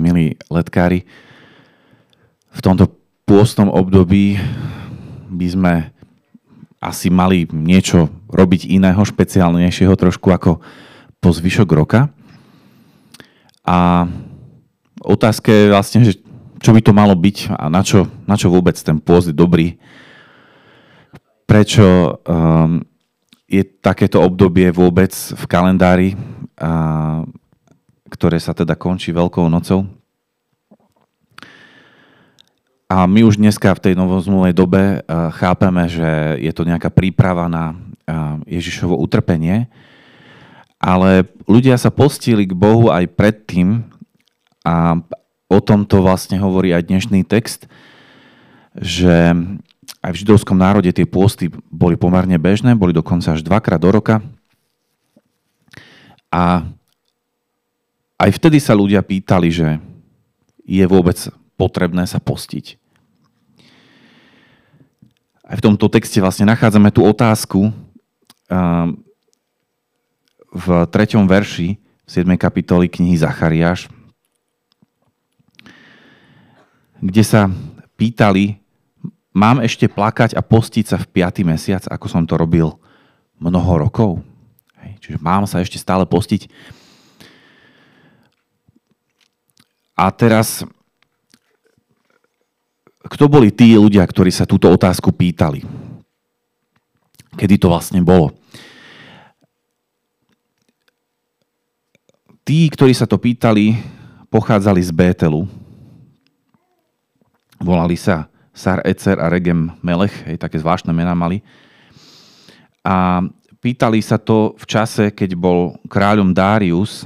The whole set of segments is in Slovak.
milí letkári, v tomto pôstnom období by sme asi mali niečo robiť iného, špeciálnejšieho trošku ako po zvyšok roka. A otázka je vlastne, že čo by to malo byť a na čo vôbec ten pôst je dobrý. Prečo je takéto obdobie vôbec v kalendári, ktoré sa teda končí Veľkou nocou. A my už dneska v tej novozmluvnej dobe chápeme, že je to nejaká príprava na Ježišovo utrpenie, ale ľudia sa postili k Bohu aj predtým a o tomto vlastne hovorí aj dnešný text, že aj v židovskom národe tie pôsty boli pomerne bežné, boli dokonca až 2-krát do roka. A aj vtedy sa ľudia pýtali, že je vôbec potrebné sa postiť. Aj v tomto texte vlastne nachádzame tú otázku v 3. verši 7. kapitoly knihy Zachariáš, kde sa pýtali, mám ešte plakať a postiť sa v 5. mesiac, ako som to robil mnoho rokov? Čiže mám sa ešte stále postiť. A teraz, kto boli tí ľudia, ktorí sa túto otázku pýtali? Kedy to vlastne bolo? Tí, ktorí sa to pýtali, pochádzali z Bételu. Volali sa Sar Ecer a Regem Melech, také zvláštne mená mali. A pýtali sa to v čase, keď bol kráľom Dárius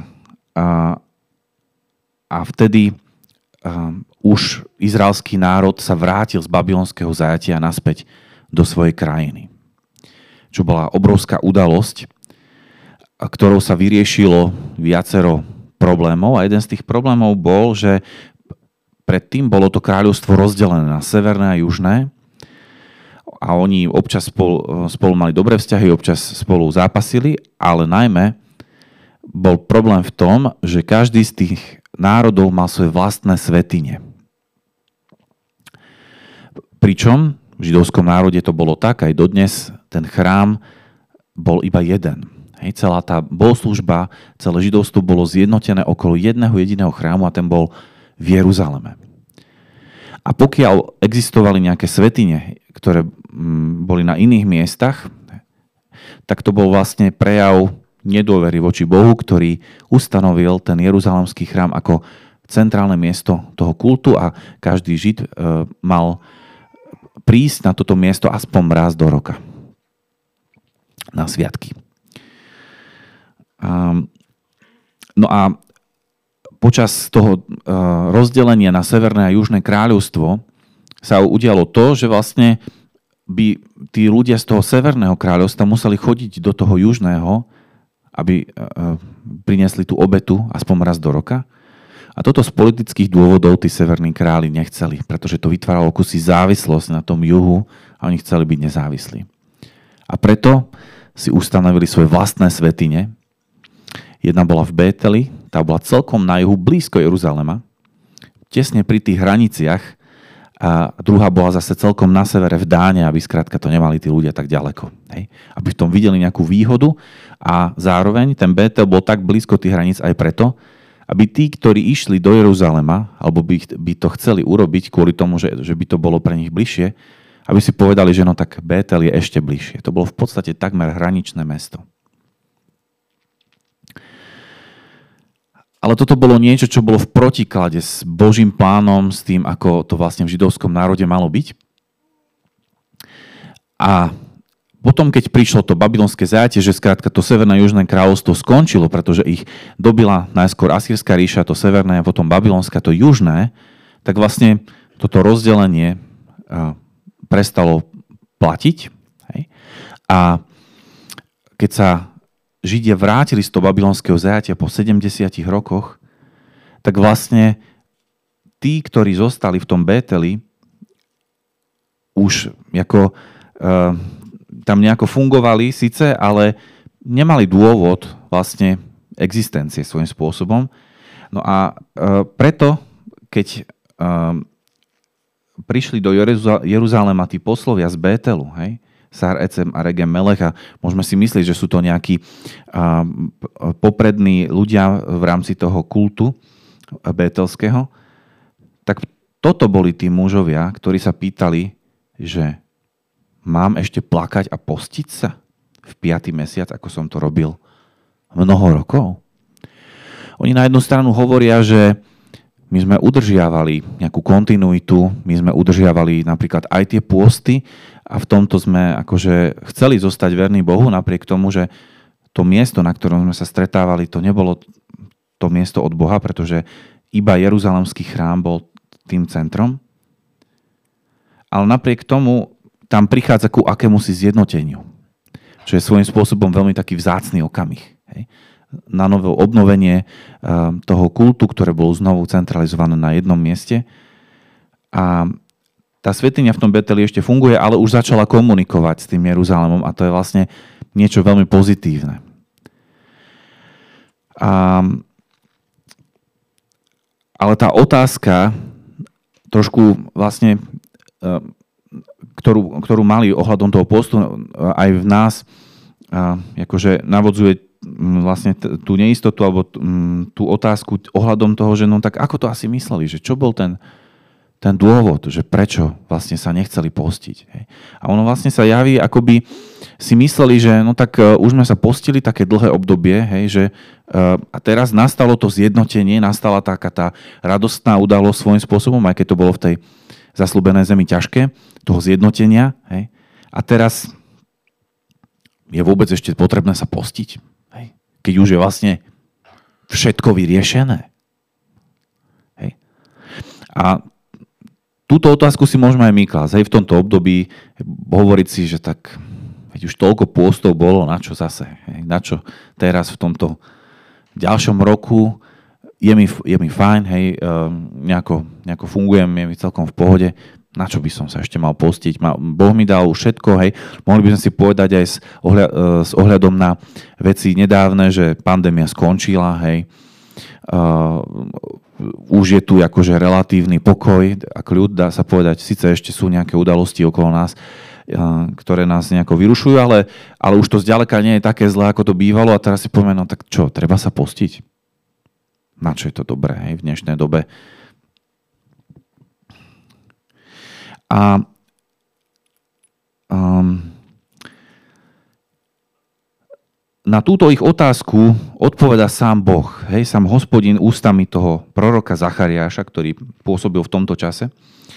a vtedy už izraelský národ sa vrátil z babylonského zajatia naspäť do svojej krajiny. Čo bola obrovská udalosť, ktorou sa vyriešilo viacero problémov. A jeden z tých problémov bol, že predtým bolo to kráľovstvo rozdelené na severné a južné a oni občas spolu mali dobré vzťahy, občas spolu zápasili, ale najmä bol problém v tom, že každý z tých národov mal svoje vlastné svätyne. Pričom v židovskom národe to bolo tak, aj dodnes ten chrám bol iba jeden. Celá tá bohoslužba, celé židovstvo bolo zjednotené okolo jedného jediného chrámu a ten bol v Jeruzaleme. A pokiaľ existovali nejaké svätyne, ktoré boli na iných miestach, tak to bol vlastne prejav nedôvery voči Bohu, ktorý ustanovil ten jeruzalemský chrám ako centrálne miesto toho kultu a každý Žid mal prísť na toto miesto aspoň raz do roka. Na sviatky. No a počas toho rozdelenia na Severné a Južné kráľovstvo sa udialo to, že vlastne by tí ľudia z toho Severného kráľovstva museli chodiť do toho Južného, aby priniesli tú obetu aspoň raz do roka. A toto z politických dôvodov tí severní králi nechceli, pretože to vytváralo kusí závislosť na tom juhu a oni chceli byť nezávislí. A preto si ustanovili svoje vlastné svätyne. Jedna bola v Bételi, tá bola celkom na juhu, blízko Jeruzalema, tesne pri tých hraniciach, a druhá bola zase celkom na severe v Dáne, aby skrátka to nemali tí ľudia tak ďaleko. Hej? Aby v tom videli nejakú výhodu a zároveň ten Bétel bol tak blízko tých hraníc aj preto, aby tí, ktorí išli do Jeruzalema, alebo by to chceli urobiť kvôli tomu, že by to bolo pre nich bližšie, aby si povedali, že no tak Bétel je ešte bližšie. To bolo v podstate takmer hraničné mesto. Ale toto bolo niečo, čo bolo v protiklade s Božím plánom, s tým, ako to vlastne v židovskom národe malo byť. A potom, keď prišlo to babylonské zajatie, že skrátka to severné a južné kráľovstvo skončilo, pretože ich dobila najskôr Asýrská ríša, to severné a potom babylonská, to južné, tak vlastne toto rozdelenie prestalo platiť. Hej? A keď sa Židia vrátili z toho babylonského zajatia po 70 rokoch, tak vlastne tí, ktorí zostali v tom Bételi, už ako, tam nejako fungovali síce, ale nemali dôvod vlastne existencie svojím spôsobom. No a preto keď prišli do Jeruzalema tí poslovia z Bételu, hej, Sár Ecem a Regem Melech, a môžeme si myslieť, že sú to nejakí poprední ľudia v rámci toho kultu bételského, tak toto boli tí mužovia, ktorí sa pýtali, že mám ešte plakať a postiť sa v 5. mesiac, ako som to robil mnoho rokov. Oni na jednu stranu hovoria, že my sme udržiavali nejakú kontinuitu, my sme udržiavali napríklad aj tie pôsty a v tomto sme akože chceli zostať verní Bohu, napriek tomu, že to miesto, na ktorom sme sa stretávali, to nebolo to miesto od Boha, pretože iba Jeruzalemský chrám bol tým centrom. Ale napriek tomu tam prichádza ku akémusi zjednoteniu, čo je svojím spôsobom veľmi taký vzácny okamih. Hej. Na nové obnovenie toho kultu, ktoré bolo znovu centralizované na jednom mieste. A tá svätyňa v tom Beteli ešte funguje, ale už začala komunikovať s tým Jeruzalémom a to je vlastne niečo veľmi pozitívne. Ale tá otázka, trošku vlastne, ktorú mali ohľadom toho postu aj v nás, akože navodzuje vlastne tú neistotu alebo tú otázku ohľadom toho, že no tak ako to asi mysleli, že čo bol ten dôvod, že prečo vlastne sa nechceli postiť. Hej. A ono vlastne sa javí, akoby si mysleli, že no tak už sme sa postili také dlhé obdobie, hej, že a teraz nastalo to zjednotenie, nastala taká tá radostná udalosť svojím spôsobom, aj keď to bolo v tej zasľúbenej zemi ťažké, toho zjednotenia. Hej. A teraz je vôbec ešte potrebné sa postiť, hej, keď už je vlastne všetko vyriešené. Hej. A túto otázku si môžeme aj my klásť. Hej, v tomto období hovoriť si, že tak veď už toľko pôstov bolo, na čo zase? Hej, na čo teraz v tomto ďalšom roku je mi fajn, hej, nejako fungujem, je mi celkom v pohode. Na čo by som sa ešte mal postiť? Boh mi dal už všetko, hej. Mohli by sme si povedať aj s ohľadom na veci nedávne, že pandémia skončila, hej. Už je tu akože relatívny pokoj a kľud, dá sa povedať, síce ešte sú nejaké udalosti okolo nás, ktoré nás nejako vyrušujú, ale už to zďaleka nie je také zlé, ako to bývalo a teraz si povieme, no tak čo, treba sa postiť? Na čo je to dobré, hej, v dnešnej dobe? A na túto ich otázku odpoveda sám Boh, hej, sám Hospodin ústami toho proroka Zachariáša, ktorý pôsobil v tomto čase.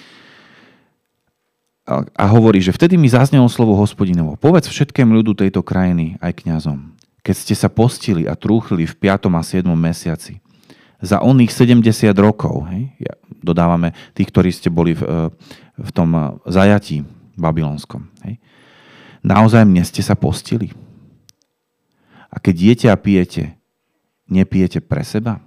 A hovorí, že vtedy mi zaznelo slovo Hospodinovo. Povedz všetkému ľudu tejto krajiny, aj kňazom, keď ste sa postili a trúchli v 5. a 7. mesiaci, za oných 70 rokov, hej, dodávame tých, ktorí ste boli v tom zajatí babylonskom. Hej. Naozaj mne ste sa postili. A keď jete a pijete, nepijete pre seba?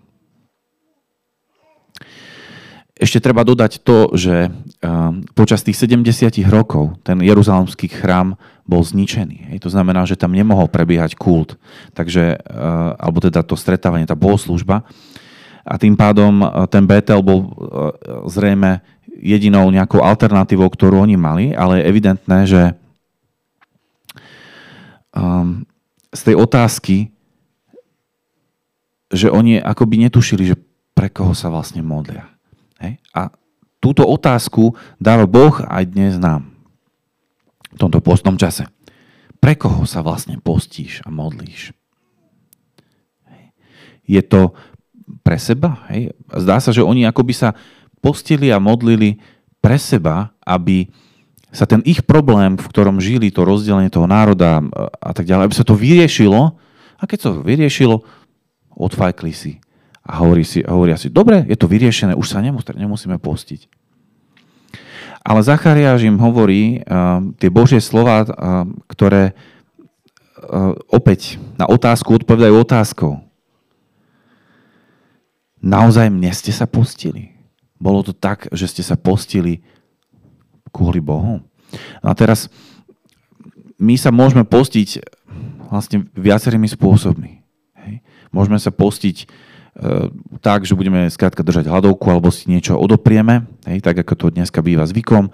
Ešte treba dodať to, že počas tých 70 rokov ten jeruzalemský chrám bol zničený. Hej. To znamená, že tam nemohol prebiehať kult. Takže, alebo teda to stretávanie, tá bohoslúžba. A tým pádom ten Bétel bol zrejme jedinou nejakou alternatívou, ktorú oni mali, ale je evidentné, že z tej otázky, že oni akoby netušili, že pre koho sa vlastne modlia. Hej? A túto otázku dáva Boh aj dnes nám v tomto postnom čase. Pre koho sa vlastne postíš a modlíš? Hej? Je to pre seba? Hej? Zdá sa, že oni akoby sa postili a modlili pre seba, aby sa ten ich problém, v ktorom žili, to rozdelenie toho národa a tak ďalej, aby sa to vyriešilo. A keď sa to vyriešilo, odfajkli si a hovoria si, dobre, je to vyriešené, už sa nemusíme postiť. Ale Zachariáš im hovorí tie Božie slova, ktoré opäť na otázku odpovedajú otázkou. Naozaj mne ste sa postili? Bolo to tak, že ste sa postili kvôli Bohu? No a teraz my sa môžeme postiť vlastne viacerými spôsobmi. Hej? Môžeme sa postiť tak, že budeme skrátka držať hladovku alebo si niečo odoprieme, hej, tak ako to dneska býva zvykom.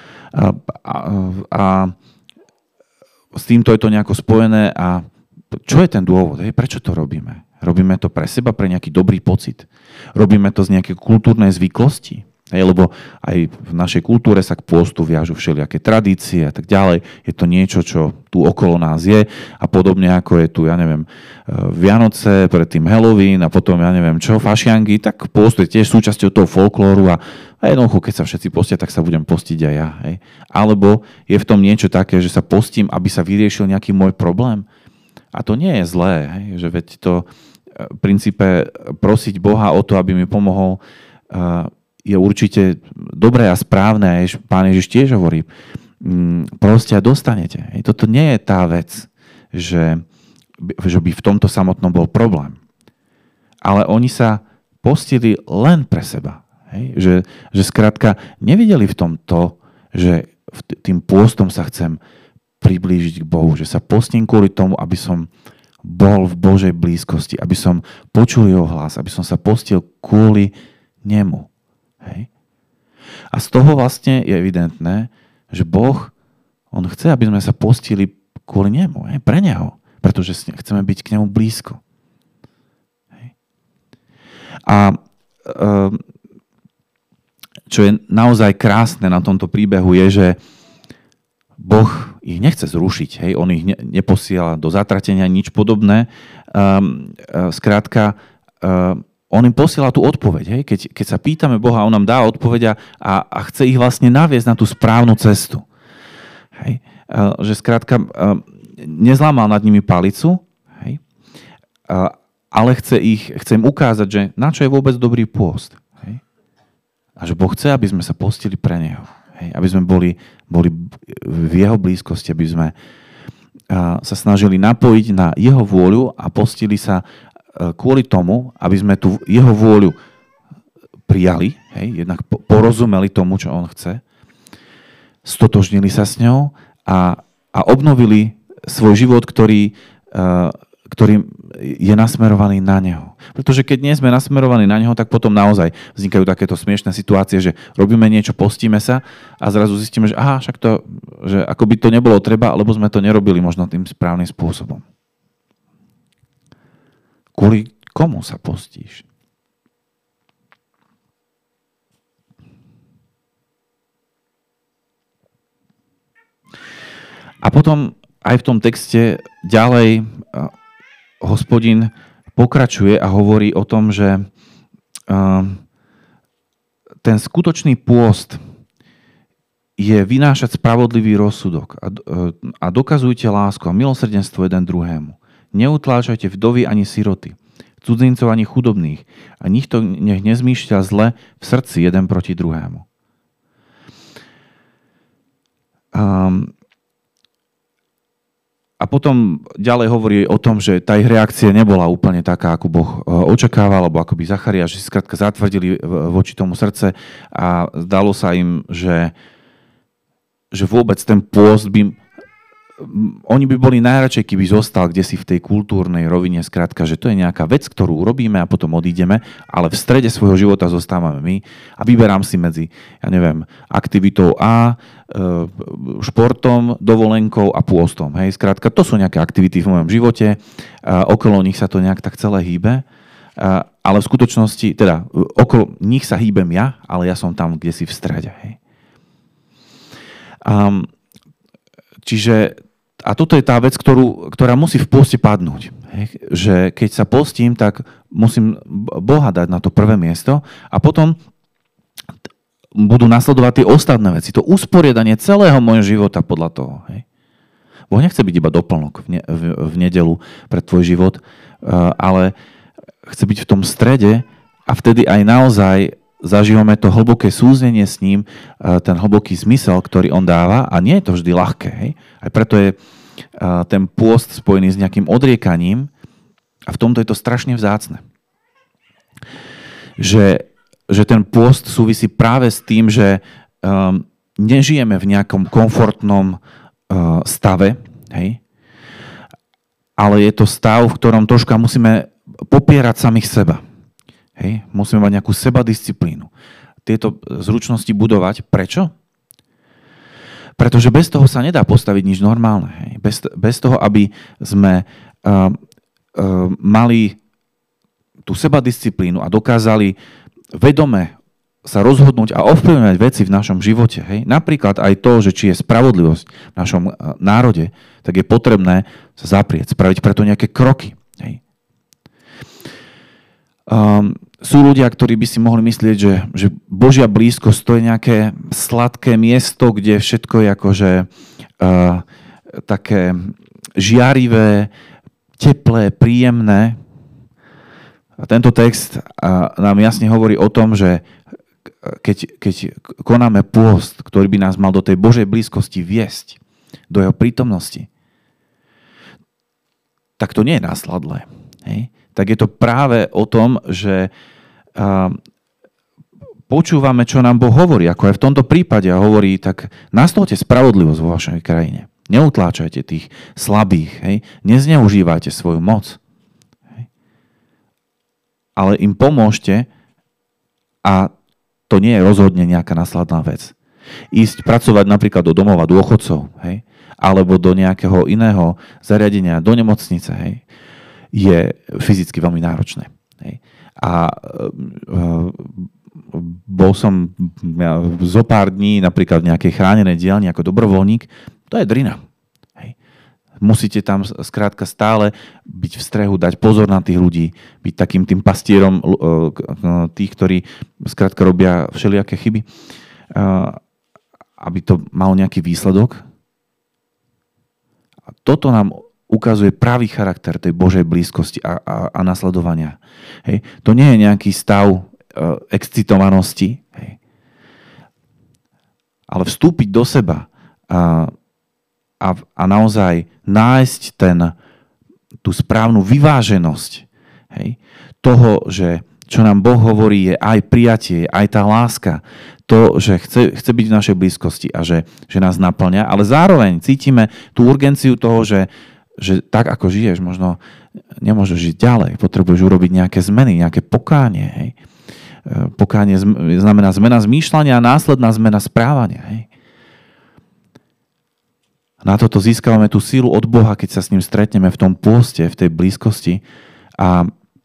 A s týmto je to nejako spojené a čo je ten dôvod? Hej? Prečo to robíme? Robíme to pre seba, pre nejaký dobrý pocit. Robíme to z nejakej kultúrnej zvyklosti. Hej? Lebo aj v našej kultúre sa k pôstu viažu všelijaké tradície a tak ďalej. Je to niečo, čo tu okolo nás je a podobne ako je tu, ja neviem, Vianoce, predtým Halloween a potom, ja neviem čo, fašiangy, tak pôst je tiež súčasťou toho folklóru a jednoducho, keď sa všetci postia, tak sa budem postiť aj ja. Hej? Alebo je v tom niečo také, že sa postím, aby sa vyriešil nejaký môj problém. A to nie je zlé, hej? Že veď to v princípe prosiť Boha o to, aby mi pomohol, je určite dobré a správne. Pán Ježiš tiež hovorí, proste a dostanete. Hej? Toto nie je tá vec, že by v tomto samotnom bol problém. Ale oni sa postili len pre seba. Hej? Že skrátka nevideli v tom to, že tým pôstom sa chcem priblížiť k Bohu, že sa postím kvôli tomu, aby som bol v Božej blízkosti, aby som počul jeho hlas, aby som sa postil kvôli nemu. Hej? A z toho vlastne je evidentné, že Boh, on chce, aby sme sa postili kvôli nemu, hej? Pre neho, pretože chceme byť k nemu blízko. Hej? A čo je naozaj krásne na tomto príbehu je, že Boh ich nechce zrušiť, hej? On ich neposiela do zatratenia, nič podobné. Skrátka, on im posiela tú odpoveď. Hej? Keď sa pýtame Boha, on nám dá odpoveď a chce ich vlastne naviesť na tú správnu cestu. Hej? Že skrátka, nezlámal nad nimi palicu, hej? Ale chce im ukázať, že na čo je vôbec dobrý pôst. Hej? A že Boh chce, aby sme sa postili pre neho. Hej, aby sme boli v jeho blízkosti, aby sme sa snažili napojiť na jeho vôľu a postili sa kvôli tomu, aby sme tú jeho vôľu prijali, hej, jednak porozumeli tomu, čo on chce, stotožnili sa s ňou a obnovili svoj život, ktorý je nasmerovaný na neho. Pretože keď nie sme nasmerovaní na neho, tak potom naozaj vznikajú takéto smiešné situácie, že robíme niečo, postíme sa a zrazu zistíme, že však to, že ako by to nebolo treba, lebo sme to nerobili možno tým správnym spôsobom. Kvôli komu sa postíš? A potom aj v tom texte ďalej Hospodin pokračuje a hovorí o tom, že ten skutočný pôst je vynášať spravodlivý rozsudok a dokazujte lásku a milosrdenstvo jeden druhému. Neutláčajte vdovy ani siroty, cudzincov ani chudobných a nikto nech nezmýšľa zle v srdci jeden proti druhému. A potom ďalej hovorí o tom, že tá ich reakcia nebola úplne taká, ako Boh očakával, alebo ako by Zachariáš, že si skrátka zatvrdili voči tomu srdce a zdalo sa im, že vôbec ten pôst oni by boli najradšej, keby zostal kdesi v tej kultúrnej rovine, skrátka, že to je nejaká vec, ktorú urobíme a potom odídeme, ale v strede svojho života zostávame my a vyberám si medzi, ja neviem, aktivitou A, športom, dovolenkou a pôstom. Hej, skrátka, to sú nejaké aktivity v mojom živote, okolo nich sa to nejak tak celé hýbe, ale v skutočnosti, teda okolo nich sa hýbem ja, ale ja som tam kdesi v strede. Hej. Čiže a toto je tá vec, ktorá musí v pôste padnúť. Hej? Že keď sa postím, tak musím Boha dať na to prvé miesto a potom budú nasledovať tie ostatné veci. To usporiadanie celého môjho života podľa toho. Hej? Boh nechce byť iba doplnok v nedeľu pre tvoj život, ale chce byť v tom strede a vtedy aj naozaj zažívame to hlboké súznenie s ním, ten hlboký zmysel, ktorý on dáva a nie je to vždy ľahké. Hej? Aj preto je ten pôst spojený s nejakým odriekaním a v tomto je to strašne vzácne. Že ten pôst súvisí práve s tým, že nežijeme v nejakom komfortnom stave, hej? Ale je to stav, v ktorom troška musíme popierať samých seba. Hej? Musíme mať nejakú sebadisciplínu. Tieto zručnosti budovať. Prečo? Pretože bez toho sa nedá postaviť nič normálne. Hej? Bez toho, aby sme mali tú sebadisciplínu a dokázali vedome sa rozhodnúť a ovplyvňovať veci v našom živote. Hej? Napríklad aj to, že či je spravodlivosť v našom národe, tak je potrebné sa zaprieť, spraviť preto nejaké kroky. Hej? Sú ľudia, ktorí by si mohli myslieť, že Božia blízkosť to je nejaké sladké miesto, kde všetko je akože také žiarivé, teplé, príjemné. A tento text nám jasne hovorí o tom, že keď konáme pôst, ktorý by nás mal do tej Božej blízkosti viesť, do jeho prítomnosti, tak to nie je násladlé. Hej? Tak je to práve o tom, že počúvame, čo nám Boh hovorí. Ako aj v tomto prípade hovorí, tak nastolte spravodlivosť vo vašej krajine. Neutláčajte tých slabých. Hej? Nezneužívajte svoju moc. Hej? Ale im pomôžte a to nie je rozhodne nejaká následná vec. Ísť pracovať napríklad do domova dôchodcov, hej? Alebo do nejakého iného zariadenia, do nemocnice, hej? Je fyzicky veľmi náročné. Hej? A bol som zo pár dní napríklad v nejakej chránenej dielni ako dobrovoľník, to je drina. Hej? Musíte tam skrátka stále byť v strehu, dať pozor na tých ľudí, byť takým tým pastierom tých, ktorí skrátka robia všelijaké chyby, aby to malo nejaký výsledok. A toto nám ukazuje pravý charakter tej Božej blízkosti a nasledovania. Hej. To nie je nejaký stav excitovanosti, hej. Ale vstúpiť do seba a naozaj nájsť tú správnu vyváženosť, hej, toho, že čo nám Boh hovorí, je aj prijatie, aj tá láska, to, že chce byť v našej blízkosti a že nás naplňa, ale zároveň cítime tú urgenciu toho, že tak, ako žiješ, možno nemôžeš žiť ďalej. Potrebuješ urobiť nejaké zmeny, nejaké pokánie. Hej. Pokánie znamená zmena zmýšľania a následná zmena správania. Hej. Na toto získavame tú sílu od Boha, keď sa s ním stretneme v tom pôste, v tej blízkosti a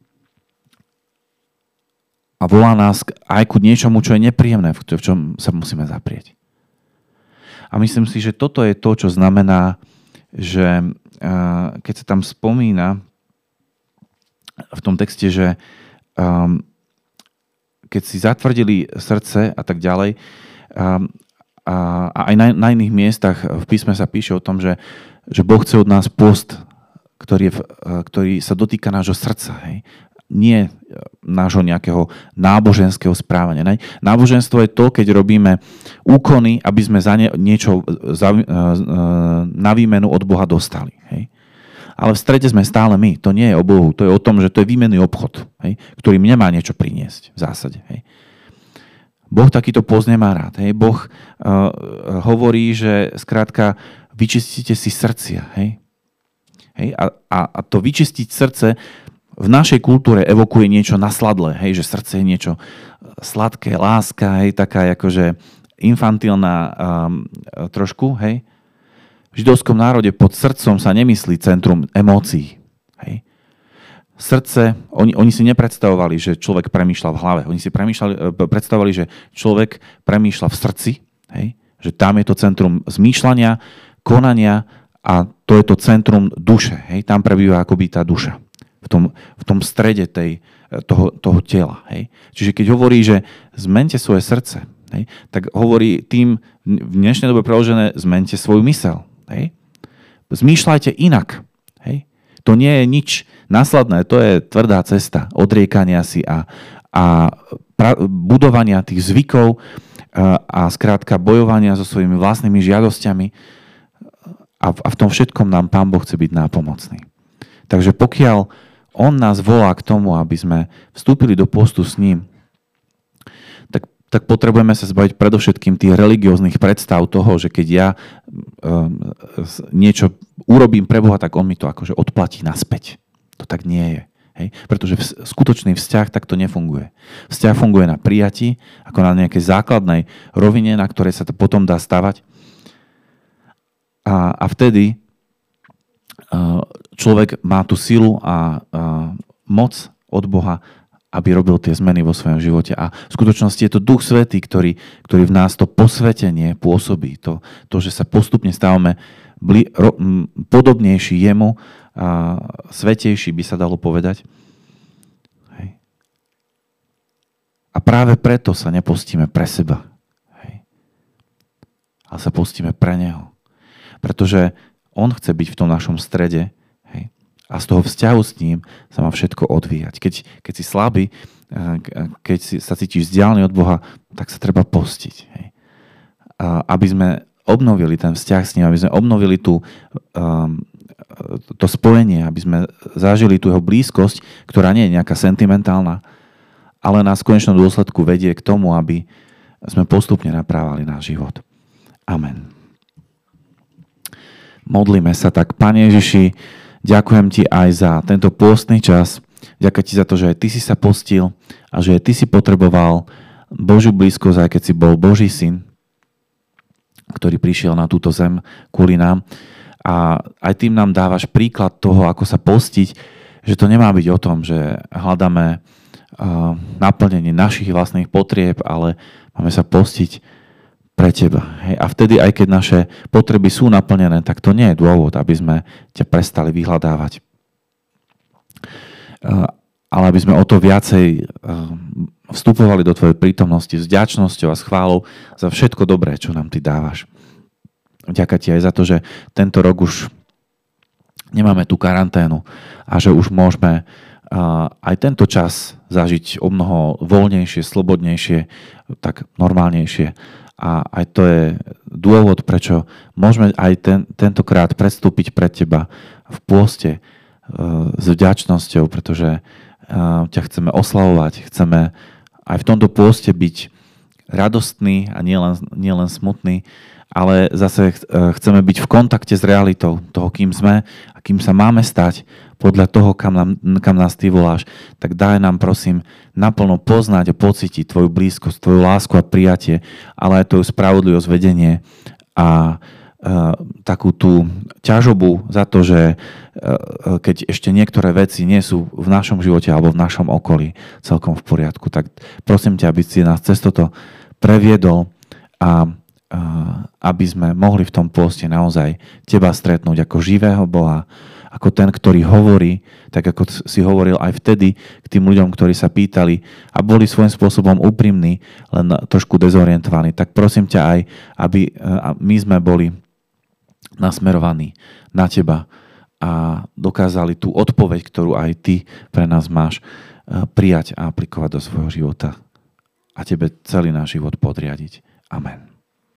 volá nás aj ku niečomu, čo je nepríjemné, v čom sa musíme zaprieť. A myslím si, že toto je to, čo znamená, že keď sa tam spomína v tom texte, že keď si zatvrdili srdce a tak ďalej, a aj na iných miestach v písme sa píše o tom, že Boh chce od nás pôst, ktorý sa dotýka nášho srdca. Hej? Nie nášho nejakého náboženského správania. Náboženstvo je to, keď robíme úkony, aby sme za niečo na výmenu od Boha dostali. Hej? Ale v strede sme stále my. To nie je o Bohu. To je o tom, že to je výmenný obchod, hej? Ktorý nemá niečo priniesť v zásade. Hej? Boh takýto pôst nemá rád. Hej? Boh hovorí, že skrátka vyčistíte si srdcia. Hej? Hej? A to vyčistiť srdce v našej kultúre evokuje niečo nasladlé, hej, že srdce je niečo sladké, láska, hej, taká akože infantilná trošku, hej. V židovskom národe pod srdcom sa nemyslí centrum emócií, hej. Srdce, oni si nepredstavovali, že človek premýšľa v hlave, oni si predstavovali, že človek premýšľa v srdci, hej, že tam je to centrum zmýšľania, konania a to je to centrum duše, hej, tam prebýva akoby tá duša. V tom strede toho tela. Hej. Čiže keď hovorí, že zmente svoje srdce, hej, tak hovorí tým v dnešnej dobe preložené zmente svoju myseľ. Hej. Zmýšľajte inak. Hej. To nie je nič následné, to je tvrdá cesta odriekania si a budovania tých zvykov a skrátka bojovania so svojimi vlastnými žiadosťami a v tom všetkom nám Pán Boh chce byť nápomocný. Takže pokiaľ On nás volá k tomu, aby sme vstúpili do postu s ním, tak potrebujeme sa zbaviť predovšetkým tých religióznych predstav toho, že keď ja niečo urobím pre Boha, tak On mi to akože odplatí naspäť. To tak nie je. Hej? Pretože skutočný vzťah takto nefunguje. Vzťah funguje na prijatí, ako na nejakej základnej rovine, na ktorej sa to potom dá stavať. A vtedy človek má tú silu a moc od Boha, aby robil tie zmeny vo svojom živote. A v skutočnosti je to Duch Svätý, ktorý v nás to posvetenie pôsobí. To že sa postupne stávame podobnejší jemu, svätejší by sa dalo povedať. Hej. A práve preto sa nepostíme pre seba. Hej. Ale sa postíme pre Neho. Pretože On chce byť v tom našom strede. Hej. A z toho vzťahu s ním sa má všetko odvíjať. Keď si slabý, keď sa cítiš vzdialený od Boha, tak sa treba postiť. Hej. Aby sme obnovili ten vzťah s ním, aby sme obnovili to spojenie, aby sme zažili tú jeho blízkosť, ktorá nie je nejaká sentimentálna, ale nás v konečnom dôsledku vedie k tomu, aby sme postupne naprávali náš život. Amen. Modlíme sa tak. Pane Ježiši, ďakujem Ti aj za tento pôstny čas. Ďakujem Ti za to, že aj Ty si sa postil a že aj Ty si potreboval Božiu blízkosť, aj keď si bol Boží syn, ktorý prišiel na túto zem kvôli nám. A aj tým nám dávaš príklad toho, ako sa postiť, že to nemá byť o tom, že hľadáme naplnenie našich vlastných potrieb, ale máme sa postiť pre Teba. Hej. A vtedy, aj keď naše potreby sú naplnené, tak to nie je dôvod, aby sme ťa prestali vyhľadávať. Ale aby sme o to viacej vstupovali do Tvojej prítomnosti s vďačnosťou a s chválou za všetko dobré, čo nám Ty dávaš. Ďakujem Ti aj za to, že tento rok už nemáme tú karanténu a že už môžeme aj tento čas zažiť o mnoho voľnejšie, slobodnejšie, tak normálnejšie. A aj to je dôvod, prečo môžeme aj tentokrát predstúpiť pred Teba v pôste s vďačnosťou, pretože ťa chceme oslavovať, chceme aj v tomto pôste byť radostný a nielen smutný, ale zase chceme byť v kontakte s realitou toho, kým sme a kým sa máme stať podľa toho, kam nás Ty voláš. Tak daj nám, prosím, naplno poznať a pocítiť Tvoju blízkosť, Tvoju lásku a prijatie, ale aj Tvoju spravodlivosť, vedenie a takú tú ťažobu za to, že keď ešte niektoré veci nie sú v našom živote alebo v našom okolí celkom v poriadku, tak prosím ťa, aby si nás cez toto previedol a aby sme mohli v tom pôste naozaj Teba stretnúť ako živého Boha, ako ten, ktorý hovorí, tak ako si hovoril aj vtedy k tým ľuďom, ktorí sa pýtali a boli svojím spôsobom úprimní, len trošku dezorientovaní. Tak prosím ťa aj, aby my sme boli nasmerovaní na Teba a dokázali tú odpoveď, ktorú aj Ty pre nás máš, prijať a aplikovať do svojho života a Tebe celý náš život podriadiť. Amen.